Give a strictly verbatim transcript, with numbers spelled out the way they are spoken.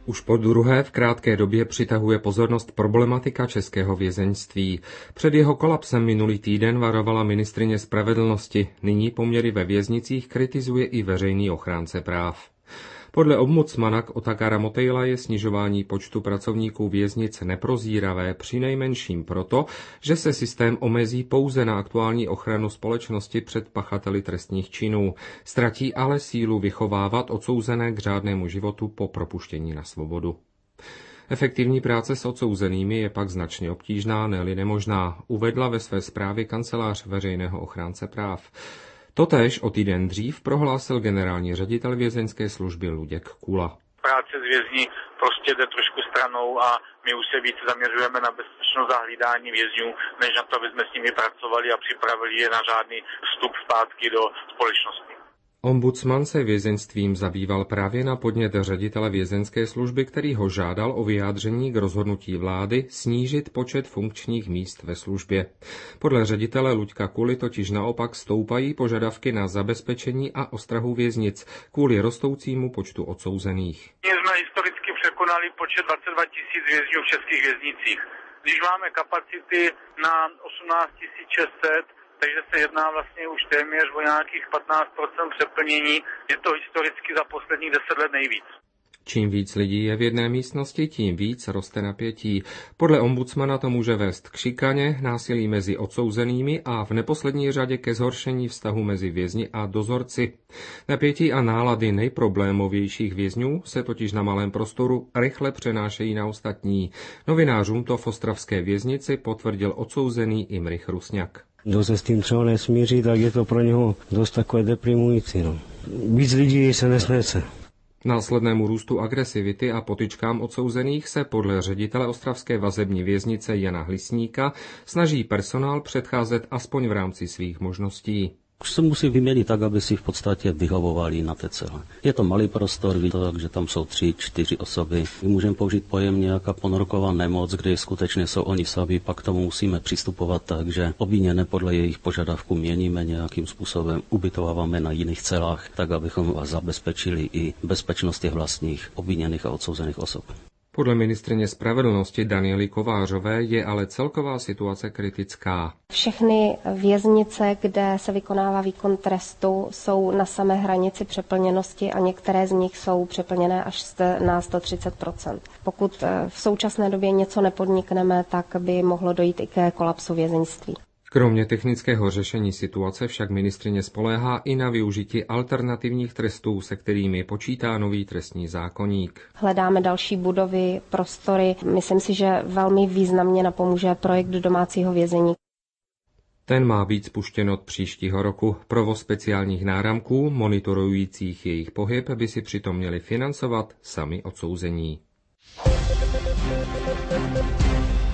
Už po druhé v krátké době přitahuje pozornost problematika českého vězeňství. Před jeho kolapsem minulý týden varovala ministryně spravedlnosti. Nyní poměry ve věznicích kritizuje i veřejný ochránce práv. Podle ombudsmana Otakara Motejla je snižování počtu pracovníků věznic neprozíravé, přinejmenším proto, že se systém omezí pouze na aktuální ochranu společnosti před pachateli trestních činů. Ztratí ale sílu vychovávat odsouzené k řádnému životu po propuštění na svobodu. Efektivní práce s odsouzenými je pak značně obtížná, ne-li nemožná, uvedla ve své zprávě kancelář veřejného ochránce práv. Totéž o týden dřív prohlásil generální ředitel vězeňské služby Luděk Kula. Práce s vězni prostě jde trošku stranou a my už se více zaměřujeme na bezpečnost a hlídání vězňů, než na to, aby jsme s nimi pracovali a připravili je na řádný vstup zpátky do společnosti. Ombudsman se vězeňstvím zabýval právě na podnět ředitele vězeňské služby, který ho žádal o vyjádření k rozhodnutí vlády snížit počet funkčních míst ve službě. Podle ředitele Luďka Kuly totiž naopak stoupají požadavky na zabezpečení a ostrahu věznic kvůli rostoucímu počtu odsouzených. My jsme historicky překonali počet dvacet dva tisíc vězňů v českých věznicích. Když máme kapacity na osmnáct tisíc šest set, takže se jedná vlastně už téměř o nějakých patnáct procent přeplnění. Je to historicky za posledních deset let nejvíc. Čím víc lidí je v jedné místnosti, tím víc roste napětí. Podle ombudsmana to může vést k šikaně, násilí mezi odsouzenými a v neposlední řadě ke zhoršení vztahu mezi vězni a dozorci. Napětí a nálady nejproblémovějších vězňů se totiž na malém prostoru rychle přenášejí na ostatní. Novinářům to v ostravské věznici potvrdil odsouzený Imrich Rusňak. Kdo se s tím třeba nesmíří, tak je to pro něho dost takové deprimující. No. Víc lidí se nesnese. Následnému růstu agresivity a potyčkám odsouzených se podle ředitele ostravské vazební věznice Jana Hlisníka snaží personál předcházet aspoň v rámci svých možností. Už se musí vyměnit tak, aby si v podstatě vyhovovali na té celé. Je to malý prostor, takže tam jsou tři, čtyři osoby. My můžeme použít pojem nějaká ponorková nemoc, kde skutečně jsou oni sami, pak k tomu musíme přistupovat tak, že obviněné podle jejich požadavků měníme nějakým způsobem, ubytováváme na jiných celách, tak abychom zabezpečili i bezpečnost těch vlastních obviněných a odsouzených osob. Podle ministryně spravedlnosti Daniely Kovářové je ale celková situace kritická. Všechny věznice, kde se vykonává výkon trestu, jsou na samé hranici přeplněnosti a některé z nich jsou přeplněné až na sto třicet procent. Pokud v současné době něco nepodnikneme, tak by mohlo dojít i ke kolapsu vězeňství. Kromě technického řešení situace však ministryně spoléhá i na využití alternativních trestů, se kterými počítá nový trestní zákoník. Hledáme další budovy, prostory. Myslím si, že velmi významně napomůže projekt domácího vězení. Ten má být spuštěn od příštího roku. Provoz speciálních náramků, monitorujících jejich pohyb, by si přitom měli financovat sami odsouzení.